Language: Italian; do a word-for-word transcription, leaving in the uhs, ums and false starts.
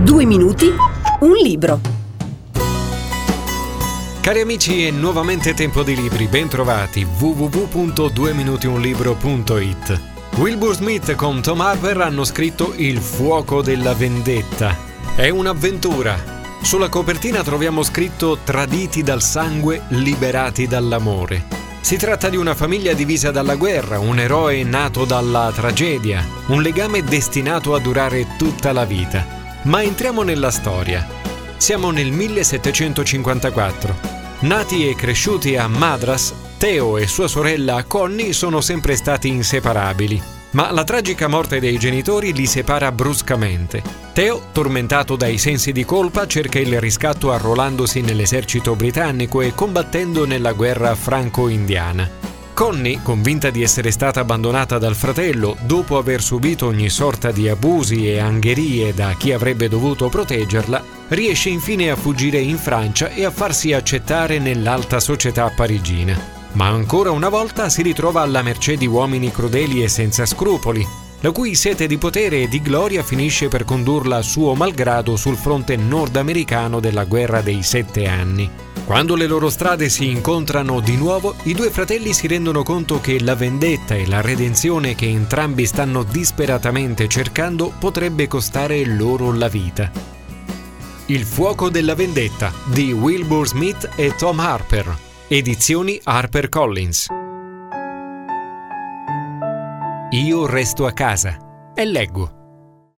Due minuti, un libro. Cari amici, è nuovamente tempo di libri, ben trovati, w w w punto due minuti un libro punto i t. Wilbur Smith con Tom Harper hanno scritto Il fuoco della vendetta. È un'avventura. Sulla copertina troviamo scritto Traditi dal sangue, liberati dall'amore. Si tratta di una famiglia divisa dalla guerra, un eroe nato dalla tragedia, un legame destinato a durare tutta la vita. Ma entriamo nella storia. Siamo nel millesettecentocinquantaquattro. Nati e cresciuti a Madras, Theo e sua sorella Connie sono sempre stati inseparabili, ma la tragica morte dei genitori li separa bruscamente. Theo, tormentato dai sensi di colpa, cerca il riscatto arruolandosi nell'esercito britannico e combattendo nella guerra franco-indiana. Connie, convinta di essere stata abbandonata dal fratello dopo aver subito ogni sorta di abusi e angherie da chi avrebbe dovuto proteggerla, riesce infine a fuggire in Francia e a farsi accettare nell'alta società parigina. Ma ancora una volta si ritrova alla mercé di uomini crudeli e senza scrupoli, la cui sete di potere e di gloria finisce per condurla a suo malgrado sul fronte nordamericano della guerra dei sette anni. Quando le loro strade si incontrano di nuovo, i due fratelli si rendono conto che la vendetta e la redenzione che entrambi stanno disperatamente cercando potrebbe costare loro la vita. Il fuoco della vendetta di Wilbur Smith e Tom Harper, edizioni HarperCollins. Io resto a casa e leggo.